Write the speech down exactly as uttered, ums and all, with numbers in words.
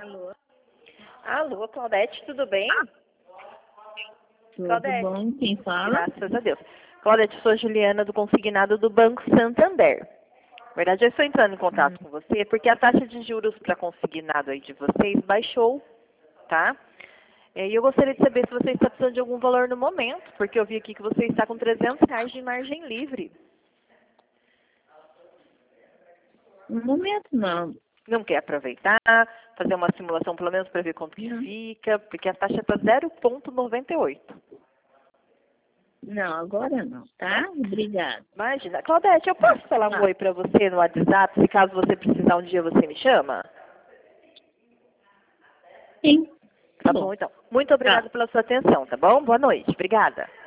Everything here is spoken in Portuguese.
Alô? Alô, Claudete, tudo bem? Tudo Claudete, bom? Quem fala? graças a Deus. Claudete, sou a Juliana do Consignado do Banco Santander. Na verdade, eu estou entrando em contato Hum. com você porque a taxa de juros para consignado aí de vocês baixou, tá? E eu gostaria de saber se você está precisando de algum valor no momento, porque eu vi aqui que você está com trezentos reais de margem livre. No momento, não. Não quer aproveitar, fazer uma simulação pelo menos para ver quanto que Não, fica, porque a taxa está zero vírgula noventa e oito. não, agora não, tá? Obrigada. Imagina. Claudete, eu posso falar um Tá. oi para você no WhatsApp, se caso você precisar um dia você me chama? Sim, tá Tá bom. bom, então. Muito Tá. obrigada pela sua atenção, tá bom? Boa noite. Obrigada.